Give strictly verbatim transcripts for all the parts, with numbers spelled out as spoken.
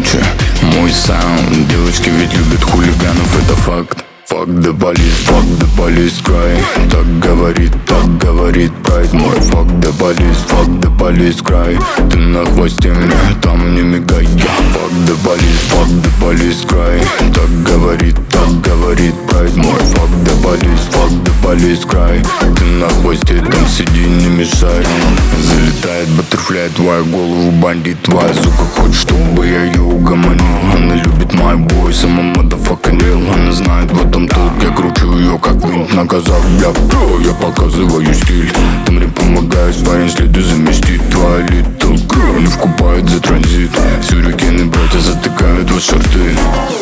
громче мой саунд. Девочки ведь любят хулиганов, это факт. Fuck the police, fuck the police cry. Так говорит, так говорит прайд мой. Fuck the police, fuck the police cry. Ты на хвосте мне, там не мигай. Fuck the police, fuck the police cry. Так говорит, так говорит прайд мой. Fuck the police, fuck the police cry. Ты на хвосте, там сиди, не мешай. Залетает баттерфляй, твою голову бандит. Твоя сука хочет, чтобы я ее угомонил. Она любит мой бой, сама motherfucking real. Она знает в этом толк, я кручу ее как винт на казах. Бля, бро, я показываю стиль. Ты мне помогаешь свои следы заместить. Твоя little girl не вкупает за транзит. Сюрикены братья затыкают в шорты.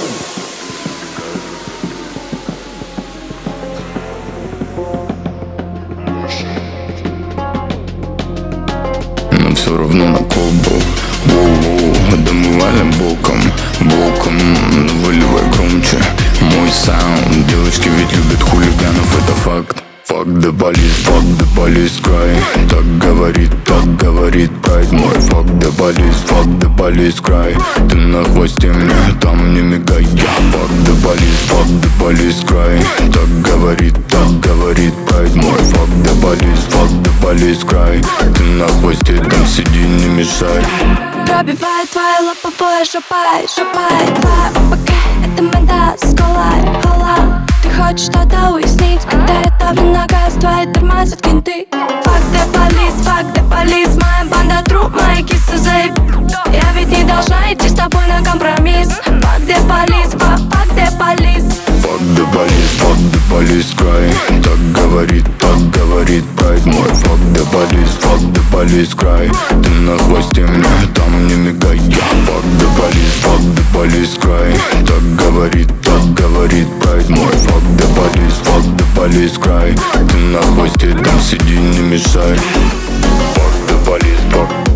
Но все равно на колбу. Воу-воу, да мы валим боком, боком. Но выливай громче мой саунд. Девочки ведь любят хулиганов, это факт. Fuck the police, fuck the police cry. Так говорит, так говорит прайд мой. Fuck the police, fuck the police cry. Ты на хвосте мне, там не мигай. Fuck the police, fuck the police cry. Так говорит, так говорит прайд мой. Fuck the police, fuck the police cry. Ты на хвосте, там сиди, не мешай. Пробивает твои лобовое, шапай, шапай. Твоя ОПК, это мента, скала, хала. Ты хочешь что-то уяснить, когда я давлю на газ, твои тормозят кенты. Fuck the police, fuck the police. Моя банда труп, мои кисы заеб. Я ведь не должна идти с тобой на компромисс. Fuck the police, fuck, fuck the police. Fuck the police, fuck the police cry. Так говорит, так говорит прайд мой. Fuck the police, fuck the police cry. Ты на хвосте мне, там не мигай. Fuck the police, fuck the police cry. Так говорит, так говорит прайд мой. Fuck the police, fuck the police cry. Ты на хвосте, там сиди, не мешай. Fuck the police, fuck